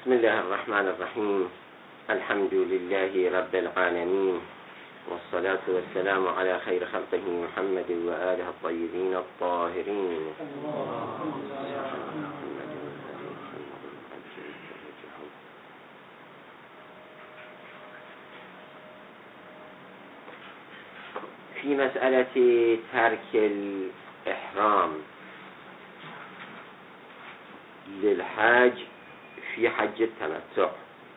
بسم الله الرحمن الرحيم. الحمد لله رب العالمين، والصلاة والسلام على خير خلقه محمد وآله الطيبين الطاهرين. في مسألة ترك الإحرام للحاج في حج التمتع،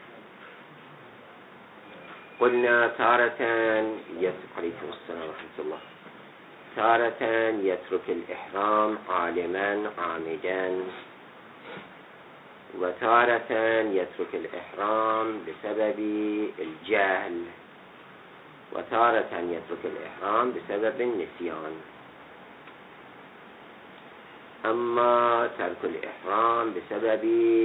قلنا تارة عليكم السلام ورحمة الله، تارة يترك الإحرام عالما عامدا، وتارة يترك الإحرام بسبب الجهل، وتارة يترك الإحرام بسبب النسيان. أما ترك الإحرام بسبب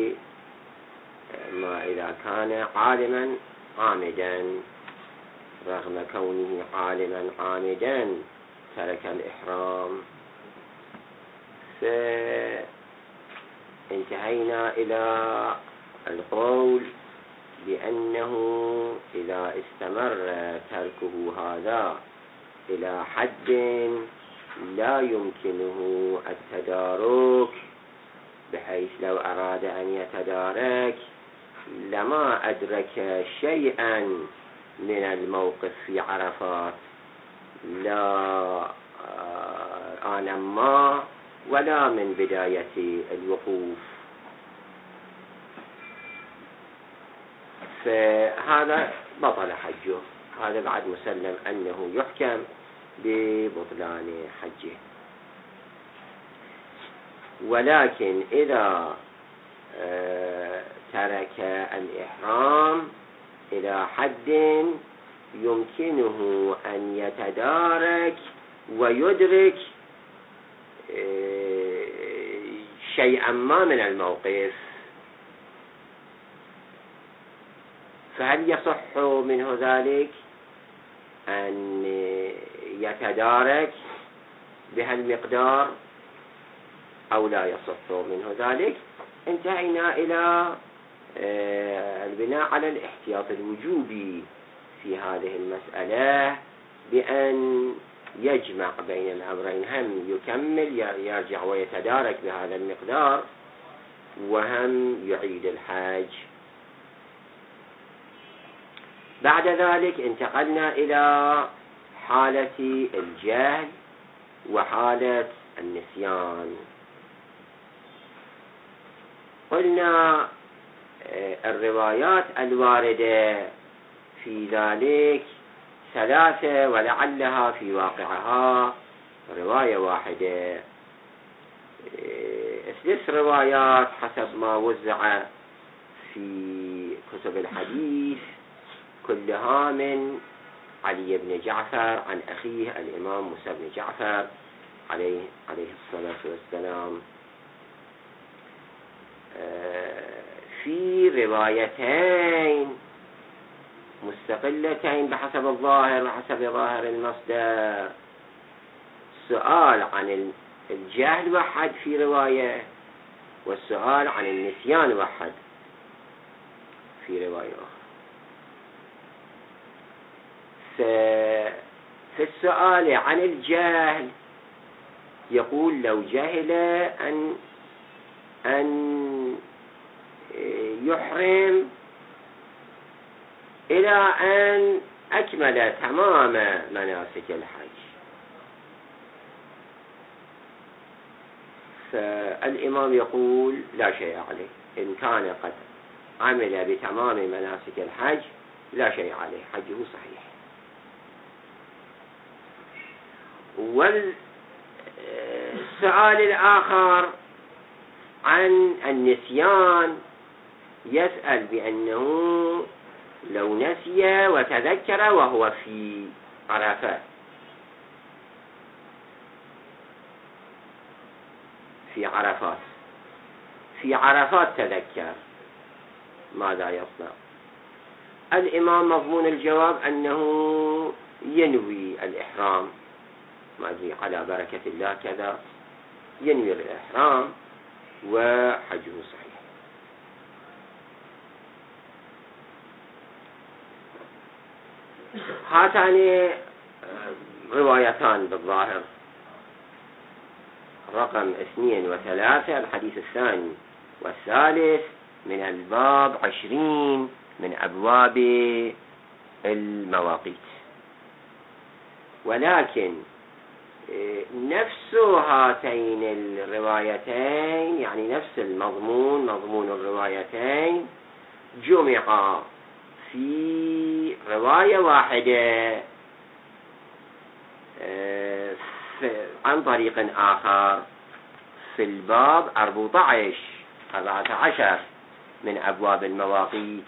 ما إذا كان عالما عامدا، رغم كونه عالما عامدا ترك الإحرام، فانتهينا إلى القول بأنه إذا استمر تركه هذا إلى حد لا يمكنه التدارك، بحيث لو أراد أن يتدارك لما أدرك شيئا من الموقف في عرفات، لا آن ما ولا من بداية الوقوف، فهذا بطل حجه. هذا بعد مسلم أنه يحكم ببطلان حجه. ولكن إذا ترك الإحرام إلى حد يمكنه أن يتدارك ويدرك شيئا ما من الموقف، فهل يصح منه ذلك أن يتدارك بهالمقدار أو لا يصح منه ذلك؟ انتهينا إلى البناء على الاحتياط الوجوبي في هذه المسألة، بأن يجمع بين الأمرين، هم يكمل يرجع ويتدارك بهذا المقدار، وهم يعيد الحج. بعد ذلك انتقلنا إلى حالة الجهل وحالة النسيان. قلنا الروايات الواردة في ذلك ثلاثة، ولعلها في واقعها رواية واحدة، 3 روايات حسب ما وزع في كتب الحديث، كلها من علي بن جعفر عن أخيه الإمام موسى بن جعفر عليه الصلاة والسلام، في روايتين مستقلتين بحسب الظاهر وحسب ظاهر المصدر. السؤال عن الجهل وحد في رواية، والسؤال عن النسيان وحد في رواية أخرى. في السؤال عن الجهل يقول لو جهل أن يحرم إلى أن أكمل تمام مناسك الحج، فالإمام يقول لا شيء عليه، إن كان قد عمل بتمام مناسك الحج لا شيء عليه، حجه صحيح. والسؤال الآخر عن النسيان يسأل بأنه لو نسي وتذكر وهو في عرفات، في عرفات تذكر، ماذا يصنع؟ الإمام مضمون الجواب أنه ينوي الإحرام، ما أدري على بركة الله كذا، ينوي الإحرام وحجه صحيح. هاتان روايتان بالظاهر، رقم 2 و3 الحديث الثاني والثالث من الباب 20 من أبواب المواقيت، ولكن نفس هاتين الروايتين، يعني نفس المضمون، مضمون الروايتين جمع في رواية واحدة عن طريق آخر في الباب 14 من أبواب المواقيت.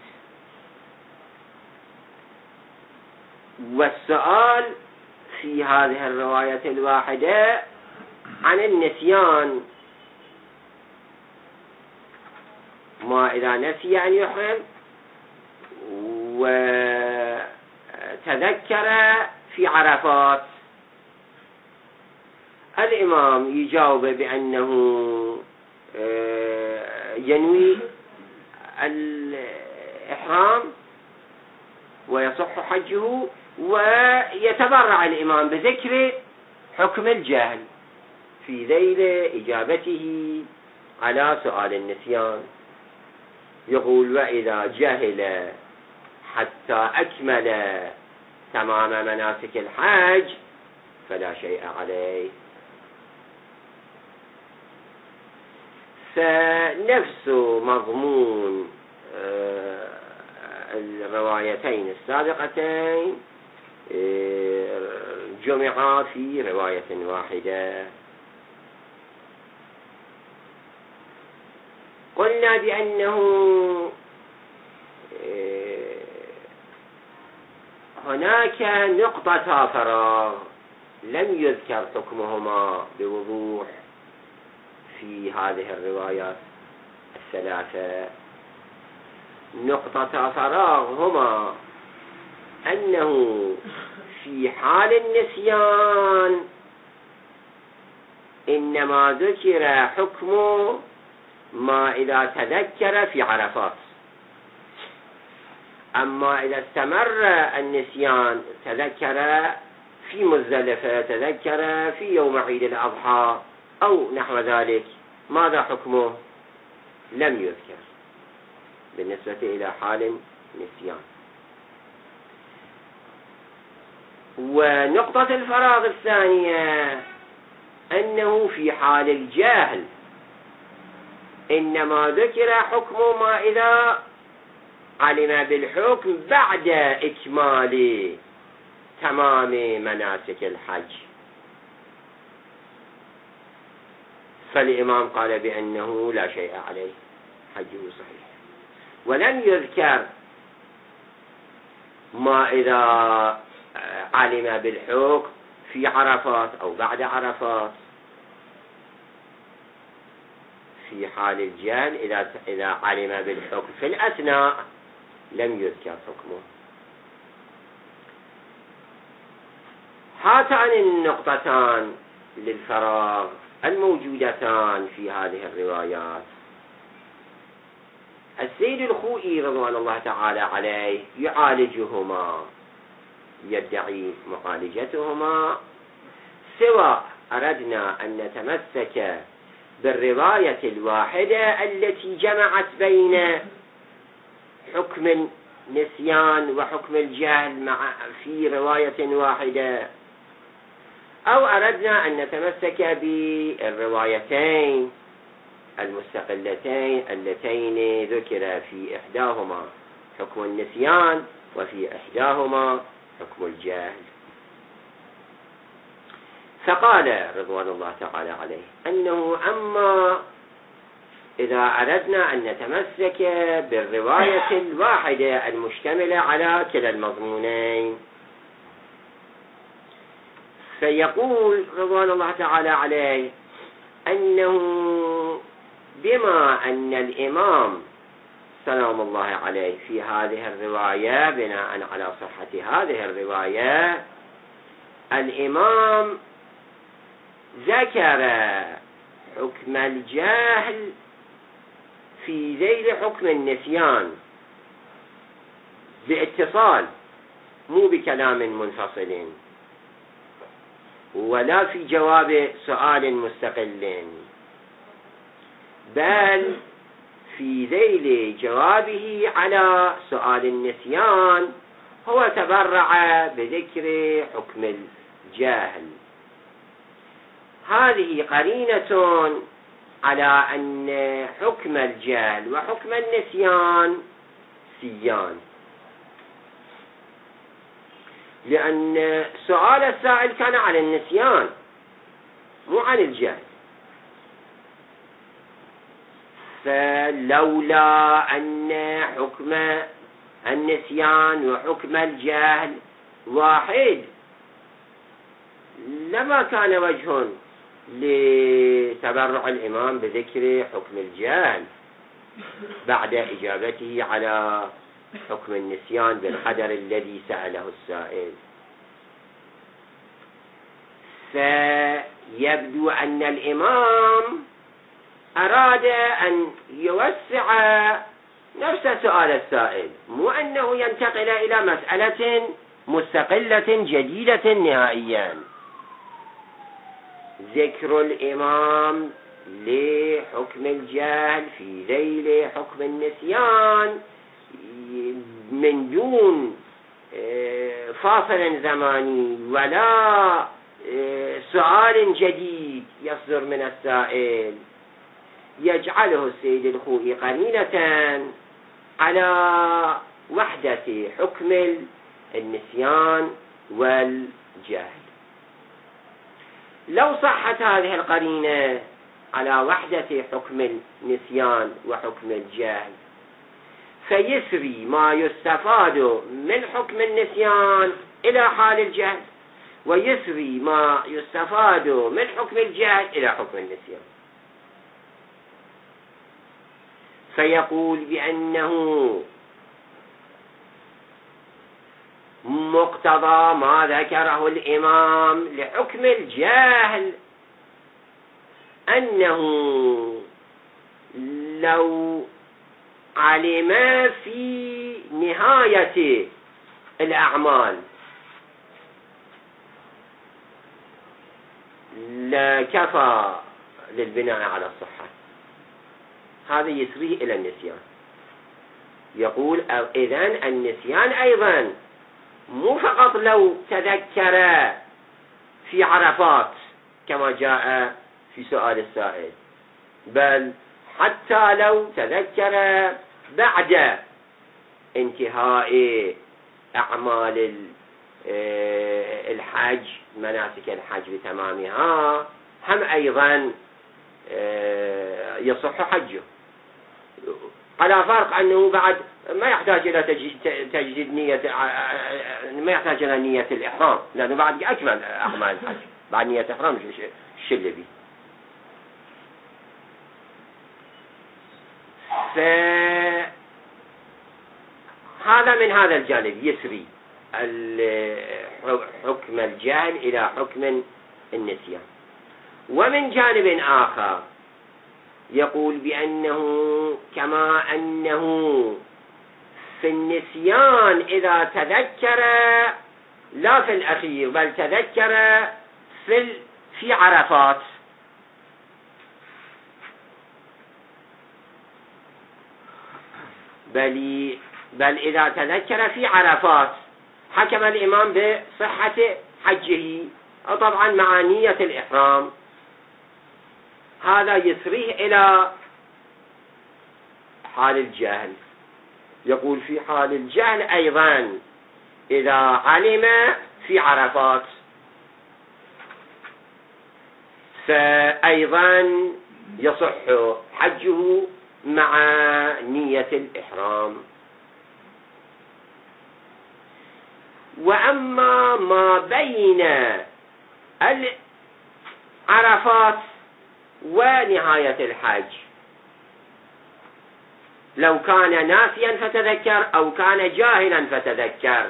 والسؤال في هذه الرواية الواحدة عن النسيان، ما إذا نسي أن يحرم وتذكر في عرفات، الإمام يجاوب بأنه ينوي الإحرام ويصح حجه، ويتبرع الإمام بذكر حكم الجهل في ذيل إجابته على سؤال النسيان. يقول: وإذا جهل حتى أكمل تمام مناسك الحج فلا شيء عليه. فنفس مضمون الروايتين السابقتين جمع في رواية واحدة. قلنا بأنه هناك نقطة فراغ لم يذكر حكمهما بوضوح في هذه الروايات الثلاثة. نقطة فراغ هما أنه في حال النسيان إنما ذكر حكمه ما إذا تذكر في عرفات، أما إذا استمر النسيان، تذكر في مزدلفة، تذكر في يوم عيد الأضحى أو نحو ذلك، ماذا حكمه؟ لم يذكر بالنسبة إلى حال النسيان. ونقطة الفراغ الثانية أنه في حال الجهل إنما ذكر حكم ما إذا علم بالحكم بعد إكمال تمام مناسك الحج. فالإمام قال بأنه لا شيء عليه، حجه صحيح. ولم يذكر ما إذا علم بالحكم في عرفات أو بعد عرفات. في حال الجهل إذا علم بالحكم في الأثناء لم يذكر حكمه. هاتان النقطتان للفراغ الموجودتان في هذه الروايات. السيد الخوئي رضوان الله تعالى عليه يعالجهما، يدعي معالجتهما، سواء أردنا أن نتمسك بالرواية الواحدة التي جمعت بين حكم النسيان وحكم الجهل في رواية واحدة، أو أردنا أن نتمسك بالروايتين المستقلتين اللتين ذكر في إحداهما حكم النسيان وفي إحداهما حكم الجهل. فقال رضوان الله تعالى عليه أنه أما إذا أردنا أن نتمسك بالرواية الواحدة المشتملة على كلا المضمونين، فيقول رضوان الله تعالى عليه أنه بما أن الإمام سلام الله عليه في هذه الرواية، بناء على صحة هذه الرواية، الإمام ذكر حكم الجهل في ذيل حكم النسيان باتصال، مو بكلام منفصل ولا في جواب سؤال مستقل، بل في ذيل جوابه على سؤال النسيان هو تبرع بذكر حكم الجهل. هذه قرينة على أن حكم الجهل وحكم النسيان سيان، لأن سؤال السائل كان عن النسيان مو عن الجهل، فلولا أن حكم النسيان وحكم الجهل واحد لما كان وجه لتبرع الإمام بذكر حكم الجهل بعد إجابته على حكم النسيان بالقدر الذي سأله السائل. فيبدو أن الإمام أراد أن يوسع نفس سؤال السائل، مو أنه ينتقل إلى مسألة مستقلة جديدة نهائيا. ذكر الإمام لحكم الجهل في ذيل حكم النسيان من دون فاصل زماني ولا سؤال جديد يصدر من السائل يجعله السيد الخوئي قرينة على وحدة حكم النسيان والجهل. لو صحت هذه القرينة على وحدة حكم النسيان وحكم الجهل فيسري ما يستفاد من حكم النسيان إلى حال الجهل، ويسري ما يستفاد من حكم الجهل إلى حكم النسيان. فيقول بأنه مقتضى ما ذكره الإمام لحكم الجهل أنه لو علم في نهاية الأعمال لكفى للبناء على الصحة، هذا يسريه إلى النسيان. يقول إذن النسيان أيضا مو فقط لو تذكر في عرفات كما جاء في سؤال السائل، بل حتى لو تذكر بعد انتهاء أعمال الحج، مناسك الحج بتمامها، هم أيضا يصح حجه، على فرق أنه بعد ما يحتاج إلى تجديد نية، ما يحتاج إلى نية الإحرام، لأنه بعد أكمل أعمال الحج بعد نية الإحرام الشلة به. فهذا من هذا الجانب يسري حكم الجهل إلى حكم النسيان. ومن جانب آخر يقول بأنه كما أنه في النسيان إذا تذكر لا في الأخير بل تذكر في عرفات، بل إذا تذكر في عرفات حكم الإمام بصحة حجه، طبعا مع نية الإحرام، هذا يسريه إلى حال الجهل. يقول في حال الجهل أيضا إذا علم في عرفات فأيضا يصح حجه مع نية الإحرام. وأما ما بين العرفات ونهاية الحج، لو كان ناسيا فتذكر أو كان جاهلا فتذكر،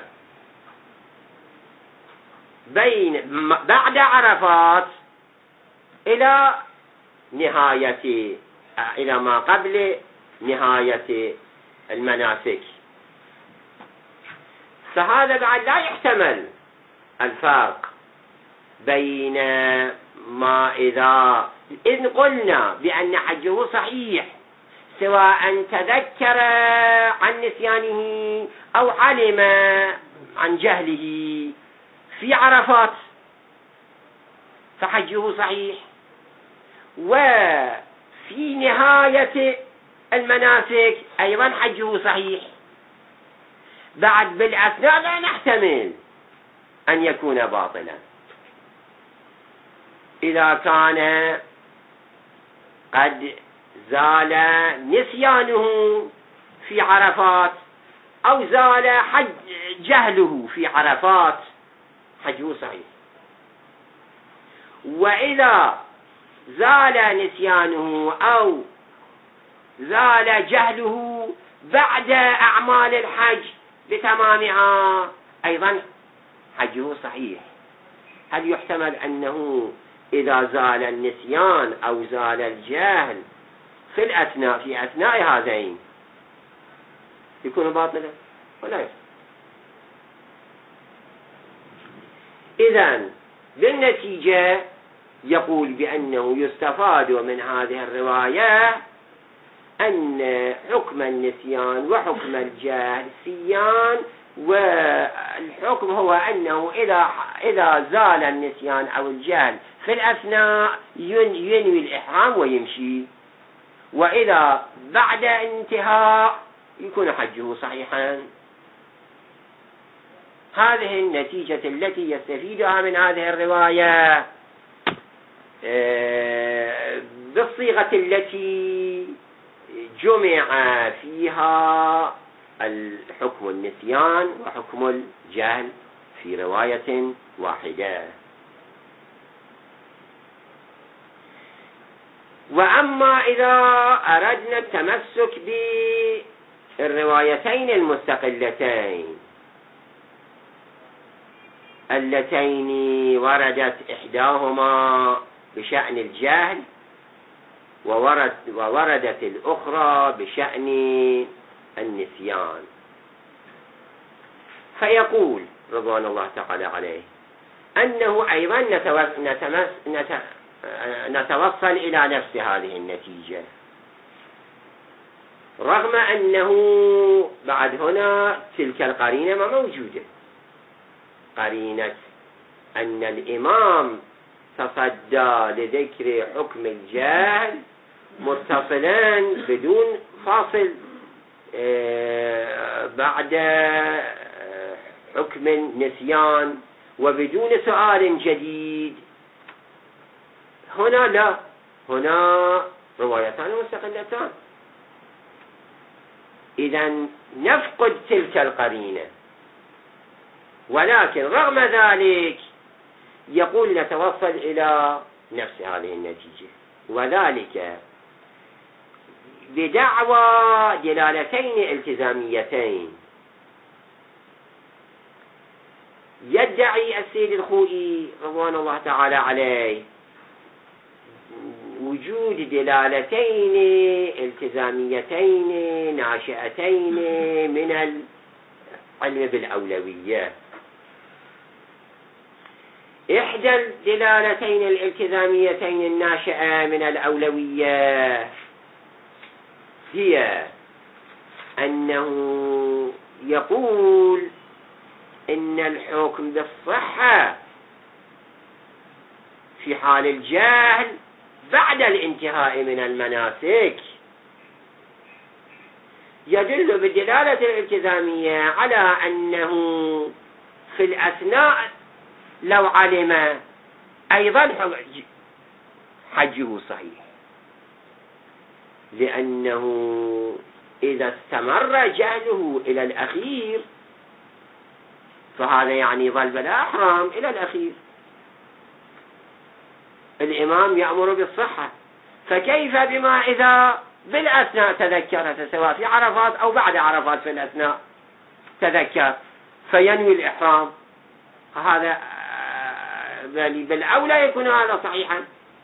بعد عرفات إلى نهاية إلى ما قبل نهاية المناسك، فهذا بعد لا يحتمل الفرق بين ما إذ قلنا بأن حجه صحيح سواء تذكر عن نسيانه أو علم عن جهله في عرفات فحجه صحيح، وفي نهاية المناسك أيضا حجه صحيح. بعد بالأثناء لا نحتمل أن يكون باطلا إذا كان قد زال نسيانه في عرفات أو زال جهله في عرفات حجه صحيح. وإذا زال نسيانه أو زال جهله بعد أعمال الحج بتمامها أيضا حجه صحيح. هل يحتمل أنه إذا زال النسيان أو زال الجهل في أثناء هذين يكون باطلا ولا يحتمل؟ إذن بالنتيجة يقول بأنه يستفاد من هذه الرواية أن حكم النسيان وحكم الجهل سيان، والحكم هو أنه إذا زال النسيان أو الجهل في الأثناء ينوي الإحرام ويمشي، وإذا بعد انتهاء يكون حجه صحيحا. هذه النتيجة التي يستفيدها من هذه الرواية بالصيغة التي جمع فيها الحكم النسيان وحكم الجهل في رواية واحدة. وأما إذا أردنا التمسك بالروايتين المستقلتين اللتين وردت إحداهما بشأن الجهل ووردت الأخرى بشأن النسيان، فيقول رضوان الله تعالى عليه أنه أيضا نتوصل إلى نفس هذه النتيجة، رغم أنه بعد هنا تلك القرينة ما موجودة، قرينة أن الإمام تصدى لذكر حكم الجهل متصلا بدون فاصل بعد حكم النسيان وبدون سؤال جديد. هنا لا، هنا روايتان مستقلتان، إذن نفقد تلك القرينة. ولكن رغم ذلك يقول نتوصل إلى نفس هذه النتيجة، وذلك بدعوى دلالتين التزاميتين. يدعي السيد الخوئي رضوان الله تعالى عليه وجود دلالتين التزاميتين ناشئتين من العلم بالأولوية. إحدى الدلالتين الالتزاميتين الناشئة من الأولوية هي أنه يقول إن الحكم بالصحة في حال الجهل بعد الانتهاء من المناسك يدل بالدلالة الالتزامية على أنه في الأثناء لو علم أيضا حجه صحيح، لأنه إذا استمر جهله إلى الأخير فهذا يعني ظل بلا إحرام إلى الأخير. الإمام يأمر بالصحة، فكيف بما إذا بالأثناء تذكر، سواء في عرفات أو بعد عرفات في الأثناء تذكر فينوي الإحرام؟ هذا بالأولى يكون هذا صحيحا.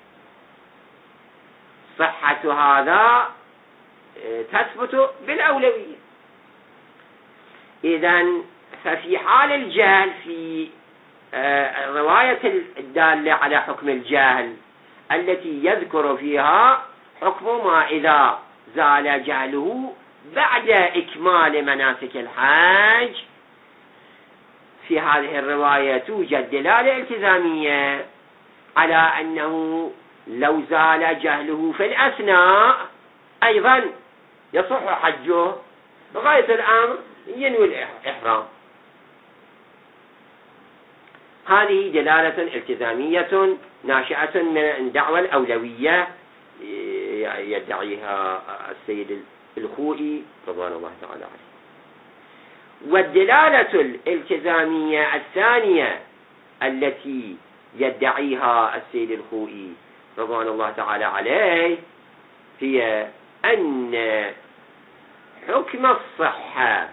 صحة هذا تثبت بالأولوية. إذن ففي حال الجهل في الرواية الدالة على حكم الجهل التي يذكر فيها حكم ما إذا زال جهله بعد إكمال مناسك الحج، في هذه الرواية توجد دلالة التزامية على أنه لو زال جهله في الأثناء أيضا يصح حجه، بغاية الأمر ينوي الإحرام. هذه دلالة التزامية ناشئة من الدعوة الأولوية يدعيها السيد الخوئي رضوان الله تعالى عليه. والدلالة الالتزامية الثانية التي يدعيها السيد الخوئي رضوان الله تعالى عليه هي أن حكم الصحة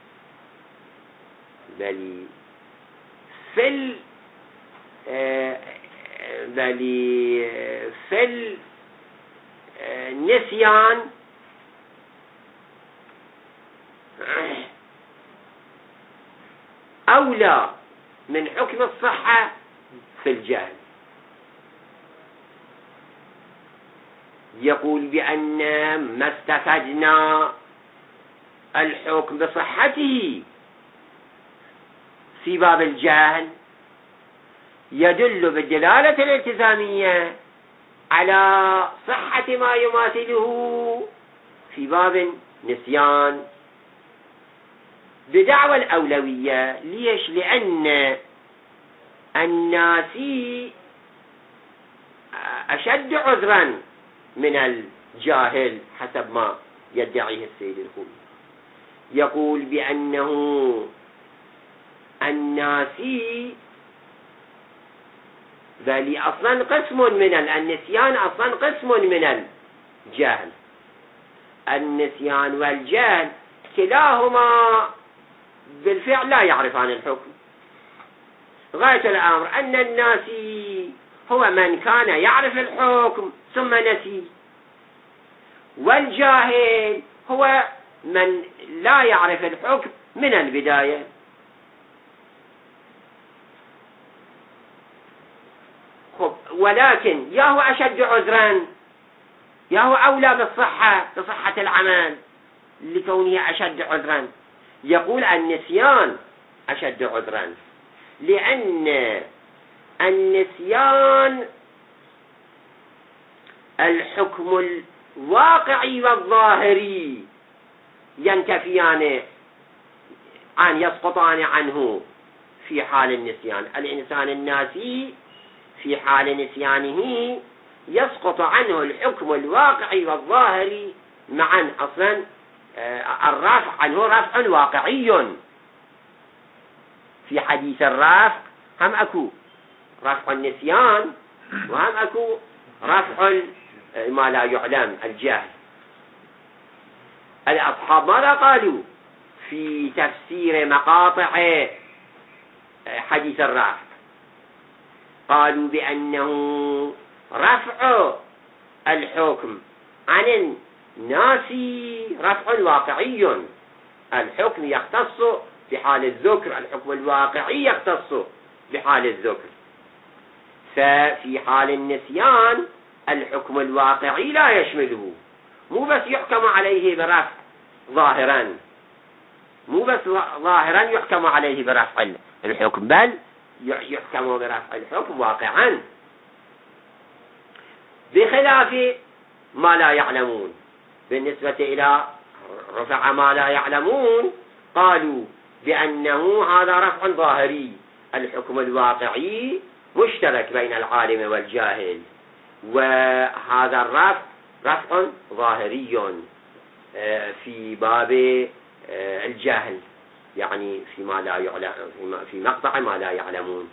بل في النسيان أولى من حكم الصحة في الجهل. يقول بأن ما استفدنا الحكم بصحته في باب الجهل يدل بالدلالة الالتزامية على صحة ما يماثله في باب النسيان بدعوى الأولوية. ليش؟ لأن الناسي أشد عذرا من الجاهل حسب ما يدعيه السيد الخوئي. يقول بأنه الناسي بل أصلا قسم من النسيان، أصلا قسم من الجهل. النسيان والجهل كلاهما بالفعل لا يعرفان الحكم. غاية الأمر أن الناسي هو من كان يعرف الحكم ثم نسي، والجاهل هو من لا يعرف الحكم من البداية. ولكن يا هو أشد عذرا، يا هو أولى بصحة العمل لكونه أشد عذرا. يقول النسيان أشد عذرا لأن النسيان الحكم الواقعي والظاهري ينتفيان يسقطان عنه في حال النسيان. الإنسان الناسي في حال نسيانه يسقط عنه الحكم الواقعي والظاهري معا. أصلا الرفع عنه رفع واقعي. في حديث الرفع هم أكو رفع النسيان وهم أكو رفع ما لا يعلم الجهل. الأصحاب ماذا قالوا في تفسير مقاطع حديث الرفع؟ قالوا بأنه رفع الحكم عن الناس رفع واقعي. الحكم يختص بحال الذكر، الحكم الواقعي يختص بحال الذكر. ففي حال النسيان الحكم الواقعي لا يشمله، مو بس يحكم عليه برفع ظاهرا، مو بس ظاهرا يحكم عليه برفع الحكم، بل يحكم برفع الحكم واقعا، بخلاف ما لا يعلمون. بالنسبة إلى رفع ما لا يعلمون قالوا بأنه هذا رفع ظاهري، الحكم الواقعي مشترك بين العالم والجاهل، وهذا الرفع رفع ظاهري في باب الجهل، يعني فيما لا يعلم، في مقطع ما لا يعلمون.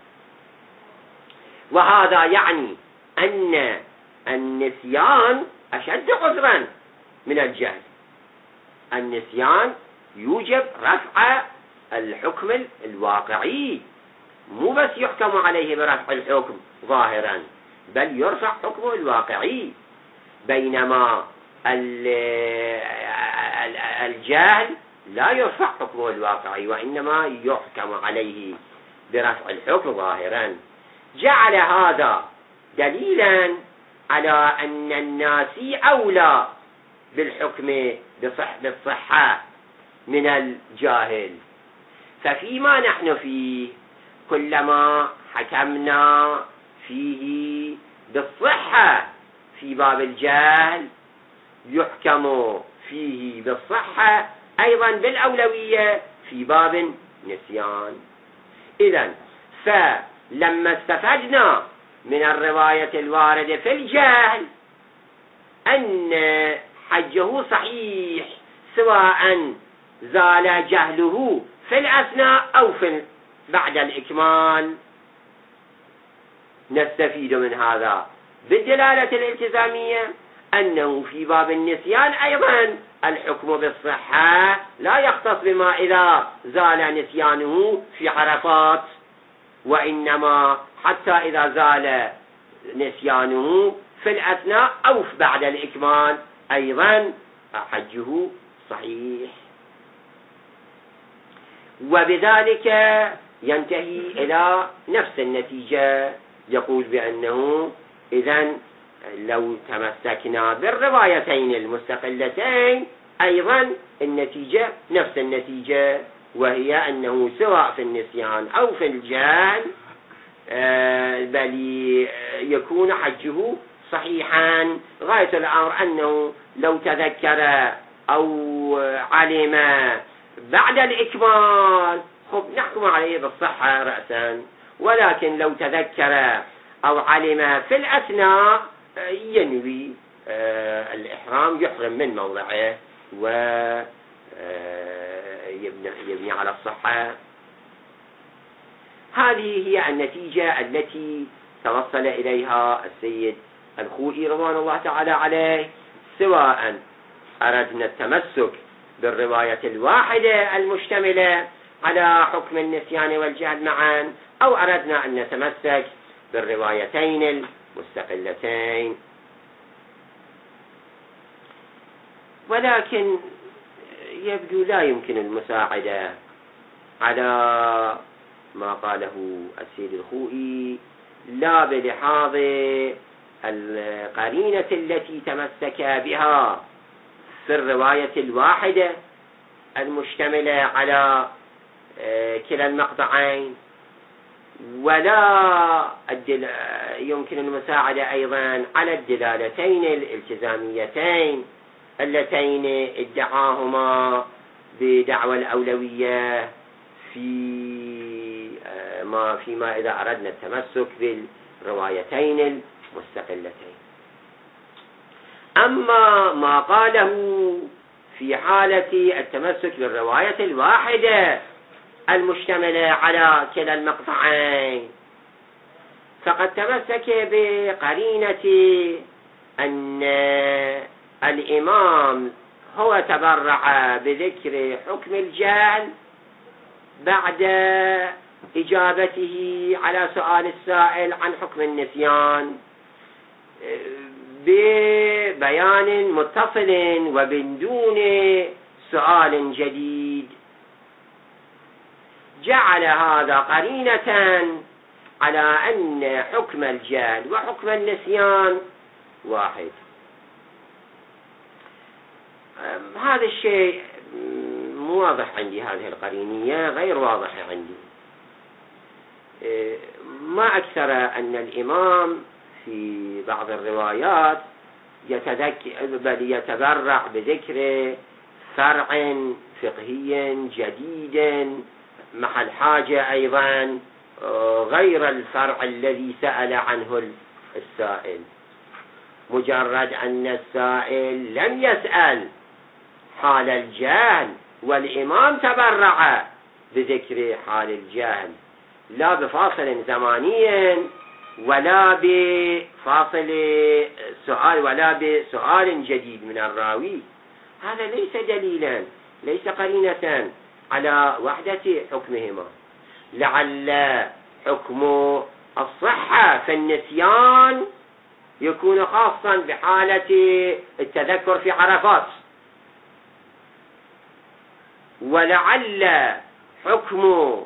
وهذا يعني أن النسيان أشد عذرا من الجهل. النسيان يوجب رفع الحكم الواقعي، مو بس يحكم عليه برفع الحكم ظاهرا، بل يرفع حكمه الواقعي. بينما الجهل لا يرفع حكمه الواقعي، وإنما يحكم عليه برفع الحكم ظاهرا. جعل هذا دليلا على أن الناسي أولى بالحكم بالصحة من الجاهل. ففيما نحن فيه كلما حكمنا فيه بالصحة في باب الجهل يحكم فيه بالصحة أيضا بالأولوية في باب النسيان. إذن فلما استفدنا من الرواية الواردة في الجهل أن حجه صحيح سواء زال جهله في الأثناء أو بعد الإكمال، نستفيد من هذا بالدلالة الالتزامية أنه في باب النسيان أيضا الحكم بالصحة لا يختص بما إذا زال نسيانه في عرفات، وإنما حتى إذا زال نسيانه في الأثناء أو بعد الإكمال أيضا حجه صحيح. وبذلك ينتهي إلى نفس النتيجة، يقول بأنه إذن لو تمسكنا بالروايتين المستقلتين أيضا النتيجة نفس النتيجة، وهي أنه سواء في النسيان أو في الجهل بل يكون حجه صحيحا. غاية الأمر أنه لو تذكر أو علم بعد الإكمال نحكم عليه بالصحة رأسا، ولكن لو تذكر أو علم في الأثناء ينوي الإحرام، يحرم من موضعه ويبني على الصحة. هذه هي النتيجة التي توصل إليها السيد الخوئي رضوان الله تعالى عليه، سواء أردنا التمسك بالرواية الواحدة المشتملة على حكم النسيان والجهل معا، أو أردنا أن نتمسك بالروايتين المستقلتين. ولكن يبدو لا يمكن المساعدة على ما قاله السيد الخوئي، لا بلحاظ القرينة التي تمسك بها في الرواية الواحدة المشتملة على كلا المقطعين، ولا يمكن المساعدة أيضا على الدلالتين الالتزاميتين اللتين ادعاهما بدعوى الأولوية فيما إذا أردنا التمسك بالروايتين المستقلتين. أما ما قاله في حالة التمسك بالرواية الواحدة المشتملة على كلا المقطعين، فقد تمسك بقرينة أن الإمام هو تبرع بذكر حكم الجهل بعد إجابته على سؤال السائل عن حكم النسيان ببيان متصل وبدون سؤال جديد. جعل هذا قرينة على أن حكم الجهل وحكم النسيان واحد. هذا الشيء مو واضح عندي، هذه القرينية غير واضحة عندي. ما أكثر أن الإمام في بعض الروايات بل يتبرع بذكر فرع فقهي جديد محل حاجة أيضا غير الفرع الذي سأل عنه السائل. مجرد أن السائل لم يسأل حال الجهل والإمام تبرع بذكر حال الجهل، لا بفاصل زماني ولا بفاصل سؤال ولا بسؤال جديد من الراوي، هذا ليس دليلا، ليس قرينة على وحدة حكمهما. لعل حكم الصحة في النسيان يكون خاصا بحالة التذكر في عرفات، ولعل حكم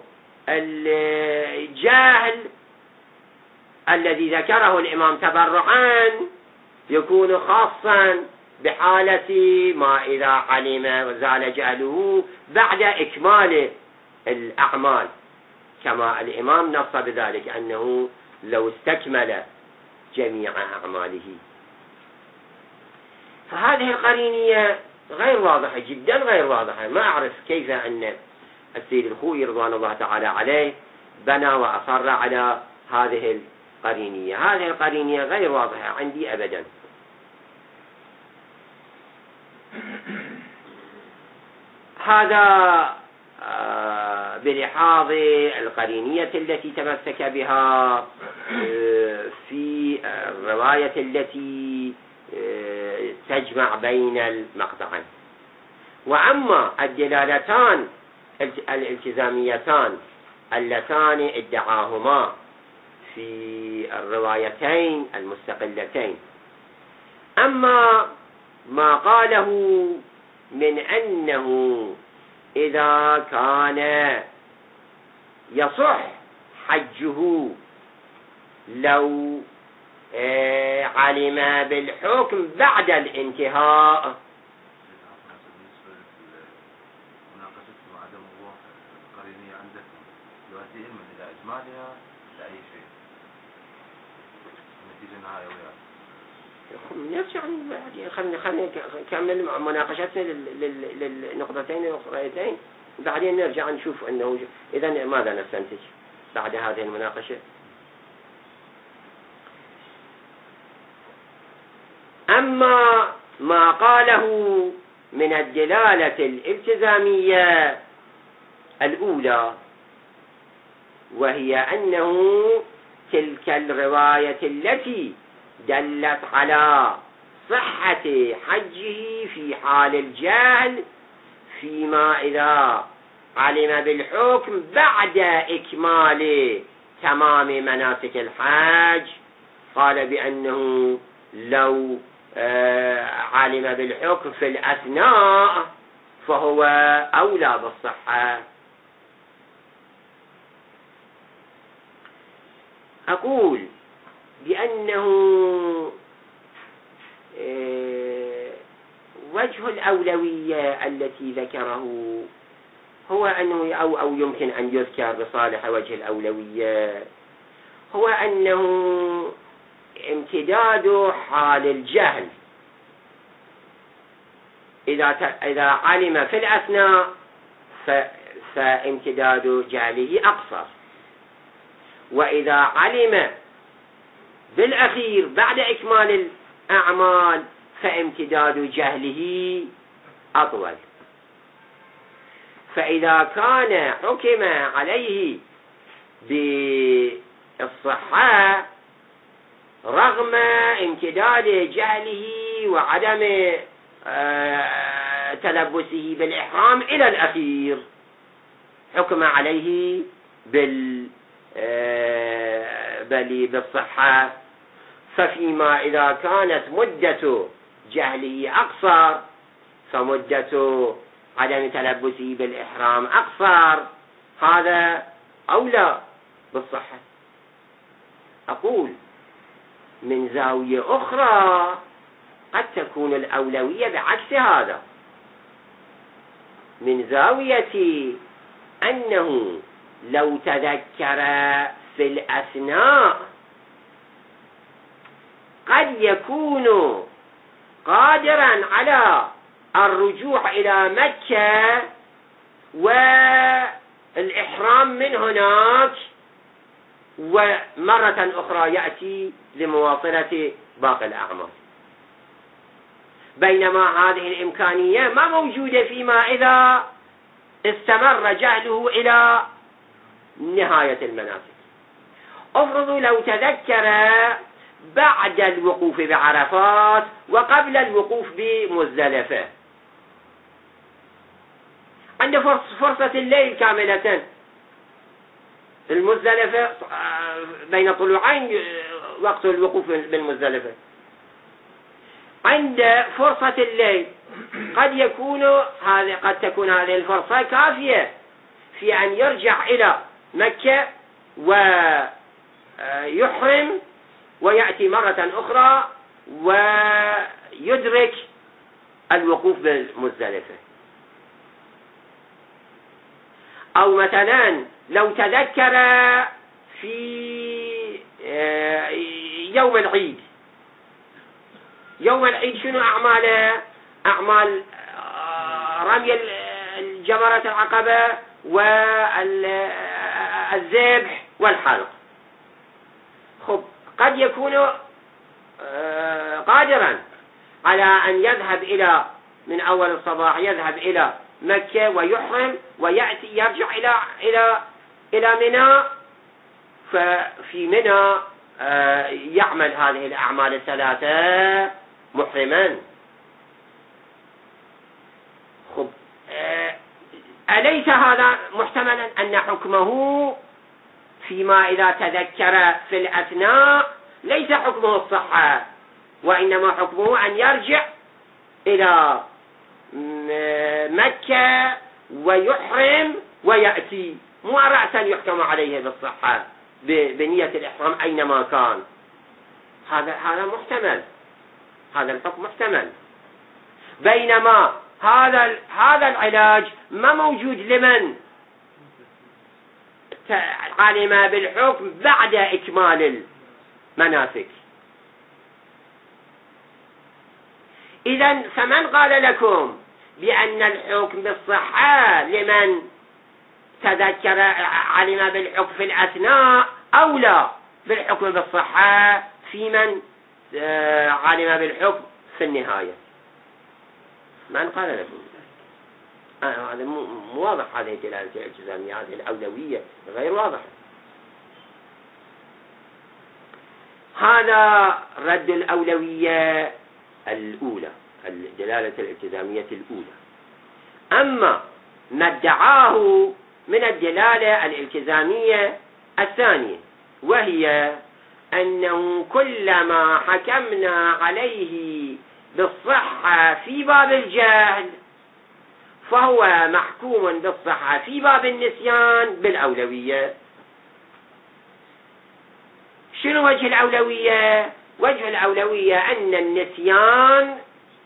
الجهل الذي ذكره الإمام تبرعا يكون خاصا بحالة ما إذا علم وزال جهله بعد إكمال الأعمال، كما الإمام نص بذلك أنه لو استكمل جميع أعماله. فهذه القرينية غير واضحة، جدا غير واضحة. ما أعرف كيف أن السيد الخوئي رضوان الله تعالى عليه بنى وأصر على هذه القرينية. هذه القرينية غير واضحة عندي أبدا. هذا بلحاظ القرينية التي تمسك بها في الرواية التي تجمع بين المقطعين. وأما الدلالتان الالتزاميتان اللتان ادعاهما في الروايتين المستقلتين، أما ما قاله من أنه إذا كان يصح حجه لو علم بالحكم بعد الانتهاء. مناقشة وعدم وضوح القرينية عندكم يؤدي إما إلى إجمالها لأي شيء النتيجة النهائية. نرجع خلينا نكمل مناقشتنا للنقطتين الأخريتين، بعدين نرجع نشوف أنه إذا ماذا نستنتج بعد هذه المناقشة. أما ما قاله من الدلالة الالتزامية الأولى، وهي أنه تلك الرواية التي دلت على صحة حجه في حال الجهل فيما إذا علم بالحكم بعد إكمال تمام مناسك الحج، قال بأنه لو علم بالحكم في الأثناء فهو أولى بالصحة. أقول بأنه وجه الأولوية التي ذكره هو أنه أو يمكن أن يذكر بصالح وجه الأولوية هو أنه امتداد حال الجهل. إذا علم في الأثناء فامتداد جهله أقصر، وإذا علم بالأخير بعد إكمال الأعمال فامتداد جهله أطول. فإذا كان حكم عليه بالصحة رغم امتداد جهله وعدم تلبسه بالإحرام إلى الأخير، حكم عليه بالصحة. ففيما إذا كانت مدة جهله أقصر فمدة عدم تلبسه بالإحرام أقصر، هذا أولى بالصحة. أقول من زاوية أخرى قد تكون الأولوية بعكس هذا، من زاوية أنه لو تذكر في الأثناء قد يكون قادرا على الرجوع إلى مكة والإحرام من هناك، ومرة أخرى يأتي لمواصلة باقي الأعمال، بينما هذه الإمكانية ما موجودة فيما إذا استمر جهله إلى نهاية المناسك. افرضوا لو تذكر بعد الوقوف بعرفات وقبل الوقوف بمزدلفة، عنده فرصة الليل كاملة. المزدلفة بين طلوعين وقت الوقوف بالمزدلفة، عند فرصة الليل قد تكون هذه الفرصة كافية في أن يرجع إلى مكة ويحرم ويأتي مرة أخرى ويدرك الوقوف بالمزدلفة. أو مثلا لو تذكر في يوم العيد شنو أعماله؟ أعمال رمي الجمرة العقبة والذبح والحلق. خب قد يكون قادرا على أن يذهب من أول الصباح يذهب إلى مكة ويحرم ويأتي يرجع إلى منى، ففي منى يعمل هذه الأعمال الثلاثة محرما. خب أليس هذا محتملا أن حكمه فيما إذا تذكر في الأثناء ليس حكمه الصحة، وإنما حكمه أن يرجع إلى مكة ويحرم ويأتي، مو رأسا يحكم عليه بالصحة بنية الإحرام أينما كان. هذا محتمل، هذا الحكم محتمل. بينما هذا العلاج ما موجود لمن علم بالحكم بعد إكمال المناسك. إذن فمن قال لكم بأن الحكم بالصحة لمن تذكر علم بالحكم في الأثناء أولى بالحكم بالصحة في من علم بالحكم في النهاية؟ من قال لكم؟ هذا مو واضح، هذه دلالة الالتزامية، هذه الأولوية غير واضحة. هذا رد الأولوية الأولى، الدلالة الالتزامية الأولى. أما ما ادعاه من الدلالة الالتزامية الثانية، وهي أنه كلما حكمنا عليه بالصحة في باب الجهل فهو محكوم بالصحة في باب النسيان بالأولوية. شنو وجه الأولوية؟ وجه الأولوية أن النسيان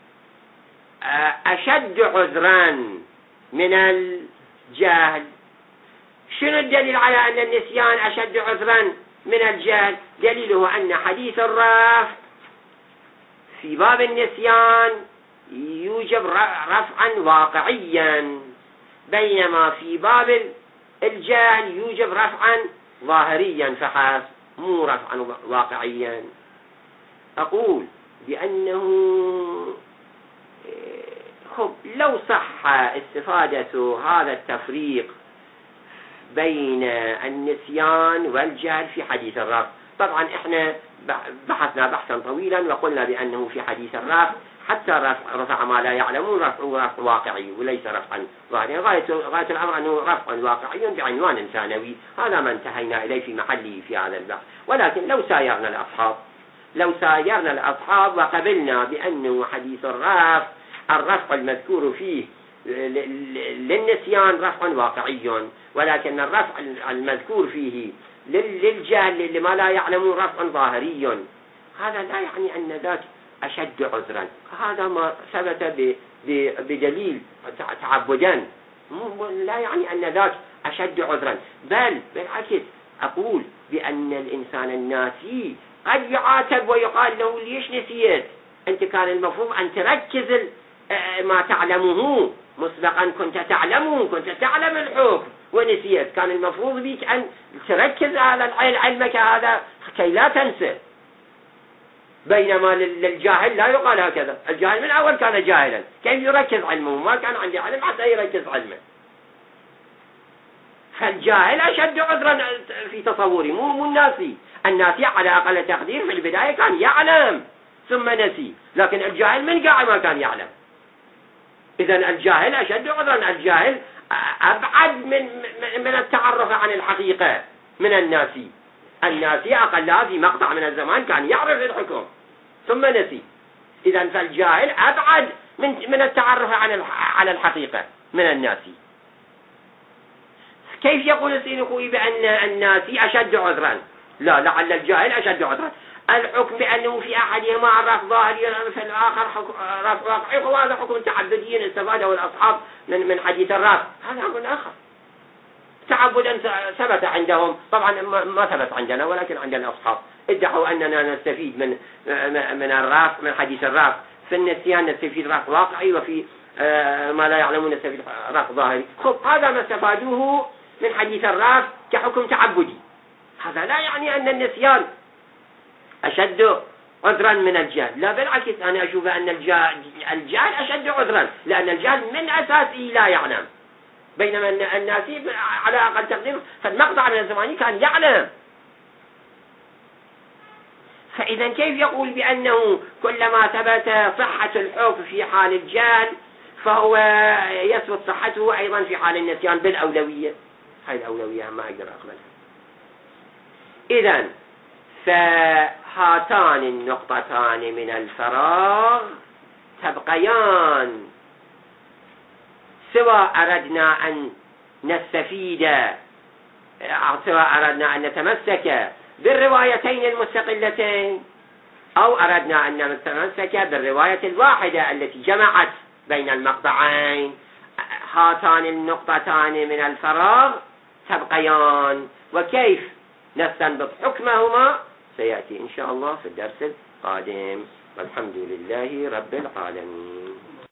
أشد عذرا من الجهل. شنو الدليل على أن النسيان أشد عذرا من الجهل؟ دليله أن حديث الرفع في باب النسيان يوجب رفعا واقعيا، بينما في باب الجهل يوجب رفعا ظاهريا فحسب، مو رفعا واقعيا. أقول بأنه لو صح استفادة هذا التفريق بين النسيان والجهل في حديث الرفع. طبعا احنا بحثنا بحثا طويلا وقلنا بأنه في حديث الرفع حتى رفع ما لا يعلمون رفع واقعي وليس رفعا ظاهريا. غاية الأمر أنه رفع واقعي بعنوان ثانوي، هذا ما انتهينا إليه في محله في هذا البحث. ولكن لو سايرنا الأصحاب وقبلنا بأنه حديث الرفع المذكور فيه للنسيان رفع واقعي، ولكن الرفع المذكور فيه للجهل لما لا يعلمون رفع ظاهري، هذا لا يعني أن ذاك أشد عذرا. هذا ما ثبت بدليل تعبدا، لا يعني أن ذاك أشد عذرا، بل بالعكس أقول بأن الإنسان الناسي قد يعاتب ويقال له ليش نسيت؟ أنت كان المفروض أن تركز ما تعلمه مسبقا، كنت تعلم الحكم ونسيت، كان المفروض بك أن تركز على علمك هذا كي لا تنسى. بينما للجاهل لا يقال هكذا، الجاهل من أول كان جاهلا، كيف يركز علمه؟ ما كان عنده علم حتى يركز علمه. فالجاهل أشد عذرا في تصوري، مو الناسي على أقل تقدير في البداية كان يعلم ثم نسي، لكن الجاهل من قاعد ما كان يعلم. إذن الجاهل أشد عذرا، الجاهل أبعد من التعرف عن الحقيقة من الناسي أقلها في مقطع من الزمان كان يعرف الحكم ثم نسي. إذن فالجاهل أبعد من التعرف على الحقيقة من الناسي. كيف يقول السينخوي بأن الناسي أشد عذرا؟ لا، لعل الجاهل أشد عذرا. الحكم بأنه في أحدهما رفع ظاهري في الآخر رفع واقعي، وهذا حكم تعبدي استفاده الأصحاب من حديث الرفع، هذا أمر آخر. تعبدا ثبت عندهم، طبعا ما ثبت عندنا، ولكن عند الأصحاب ادعوا أننا نستفيد من الرفع، من حديث الرفع. في النسيان نستفيد رفع واقعي، وفي ما لا يعلمون نستفيد رفع ظاهري. خب، هذا ما استفادوه من حديث الرفع كحكم تعبدي. هذا لا يعني أن النسيان أشد عذرا من الجهل، لا بالعكس، أنا أشوف أن الجهل أشد عذرا، لأن الجهل من أساسه لا يعلم، بينما الناسي على أقل تقدير فالمقطع من الزمان كان يعلم. فإذا كيف يقول بأنه كلما ثبت صحة الحكم في حال الجهل فهو يثبت صحته أيضا في حال النسيان بالأولوية؟ هاي الأولوية ما أقدر أقبلها. إذن فهاتان النقطتان من الفراغ تبقيان، سواء أردنا أن نستفيد، سواء أردنا أن نتمسك بالروايتين المستقلتين، أو أردنا أن نتمسك بالرواية الواحدة التي جمعت بين المقطعين. هاتان النقطتان من الفراغ تبقيان، وكيف نستنبط حكمهما سيأتي إن شاء الله في الدرس القادم، والحمد لله رب العالمين.